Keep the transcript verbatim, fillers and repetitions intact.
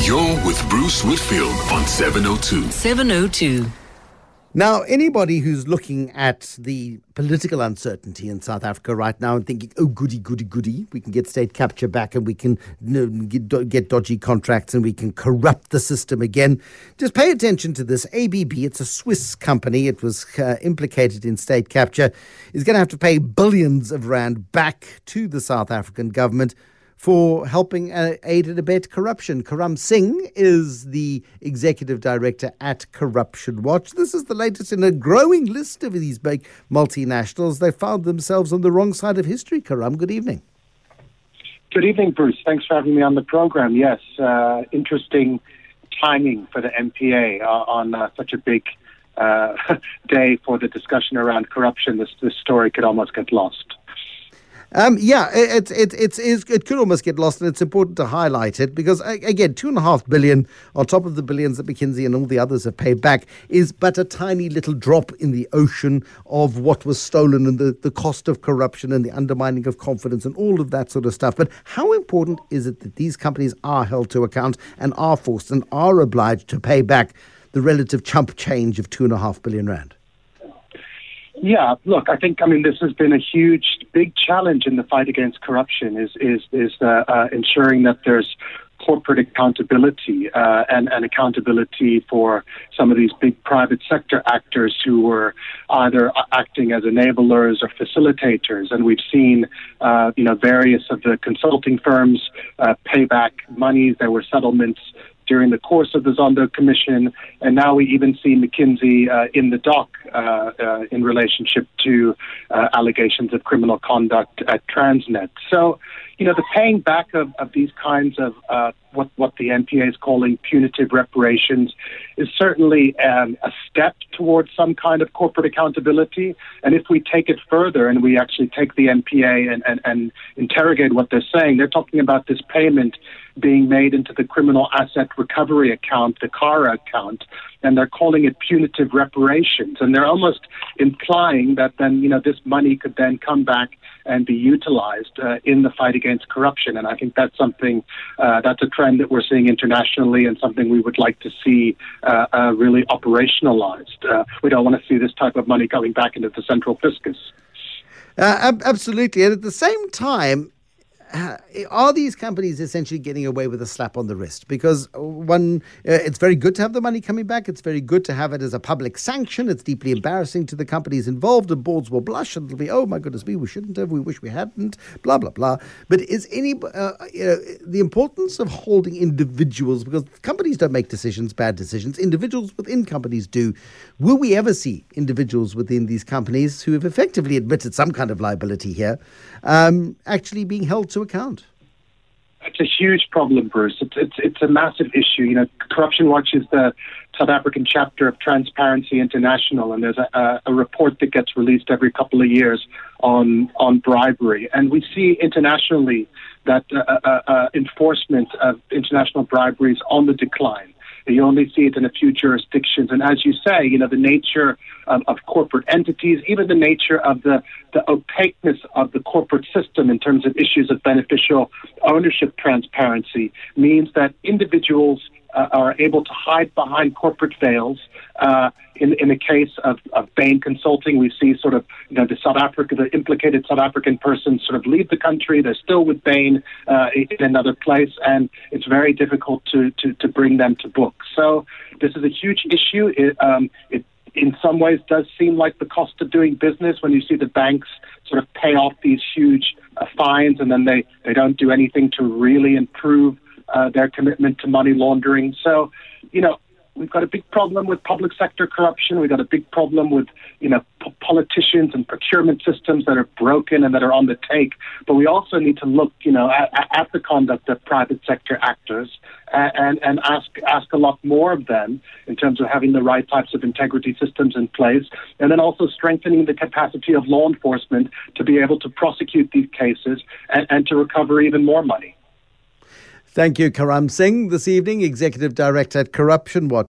You're with Bruce Whitfield on seven oh two. seven oh two. Now, anybody who's looking at the political uncertainty in South Africa right now and thinking, oh, goody, goody, goody, we can get state capture back and we can you know, get, get dodgy contracts and we can corrupt the system again. Just pay attention to this. A B B, it's a Swiss company. It was uh, implicated in state capture, is going to have to pay billions of rand back to the South African government for helping uh, aid and abet corruption. Karam Singh is the executive director at Corruption Watch. This is the latest in a growing list of these big multinationals. They found themselves on the wrong side of history. Karam, good evening. Good evening, Bruce. Thanks for having me on the program. Yes, uh, interesting timing for the M P A uh, on uh, such a big uh, day for the discussion around corruption. This, this story could almost get lost. Um, yeah, it, it, it, it, it could almost get lost, and it's important to highlight it because, again, two and a half billion on top of the billions that McKinsey and all the others have paid back is but a tiny little drop in the ocean of what was stolen and the, the cost of corruption and the undermining of confidence and all of that sort of stuff. But how important is it that these companies are held to account and are forced and are obliged to pay back the relative chump change of two and a half billion rand? Yeah, look, I think, I mean, this has been a huge, big challenge in the fight against corruption is is, is uh, uh, ensuring that there's corporate accountability uh, and, and accountability for some of these big private sector actors who were either acting as enablers or facilitators. And we've seen, uh, you know, various of the consulting firms uh, pay back monies. There were settlements during the course of the Zondo Commission, and now we even see McKinsey uh, in the dock uh, uh, in relationship to uh, allegations of criminal conduct at Transnet. So, you know, the paying back of, of these kinds of uh, what, what the N P A is calling punitive reparations is certainly um, a step towards some kind of corporate accountability. And if we take it further and we actually take the N P A and, and, and interrogate what they're saying, they're talking about this payment being made into the criminal asset recovery account, the CARA account, and they're calling it punitive reparations. And they're almost implying that then, you know, this money could then come back and be utilized uh, in the fight against corruption. And I think that's something, uh, that's a trend that we're seeing internationally and something we would like to see uh, uh, really operationalized. Uh, we don't want to see this type of money coming back into the central fiscus. Uh, ab- absolutely. And at the same time, Uh, are these companies essentially getting away with a slap on the wrist? Because one, uh, it's very good to have the money coming back. It's very good to have it as a public sanction. It's deeply embarrassing to the companies involved, and boards will blush and it'll be, oh my goodness me, we shouldn't have, we wish we hadn't, blah, blah, blah. But is any, uh, you know, the importance of holding individuals, because companies don't make decisions, bad decisions, individuals within companies do. Will we ever see individuals within these companies who have effectively admitted some kind of liability here um, actually being held to account? It's a huge problem, Bruce. It's, it's it's a massive issue. You know, Corruption Watch is the South African chapter of Transparency International, and there's a, a, a report that gets released every couple of years on on bribery. And we see internationally that uh, uh, uh, enforcement of international bribery is on the decline. You only see it in a few jurisdictions. And as you say, you know, the nature of, of corporate entities, even the nature of the, the opaqueness of the corporate system in terms of issues of beneficial ownership transparency means that individuals uh, are able to hide behind corporate veils. Uh, in, in the case of, of Bain Consulting, we see sort of, you know, the South Africa, the implicated South African person sort of leave the country. They're still with Bain uh, in another place, and it's very difficult to, to, to bring them to book. So this is a huge issue. It, um, it in some ways does seem like the cost of doing business when you see the banks sort of pay off these huge uh, fines, and then they, they don't do anything to really improve uh, their commitment to money laundering. So, you know, we've got a big problem with public sector corruption. We've got a big problem with, you know, p- politicians and procurement systems that are broken and that are on the take. But we also need to look, you know, at, at the conduct of private sector actors and, and, and ask ask a lot more of them in terms of having the right types of integrity systems in place, and then also strengthening the capacity of law enforcement to be able to prosecute these cases and, and to recover even more money. Thank you, Karam Singh, this evening, Executive Director at Corruption Watch.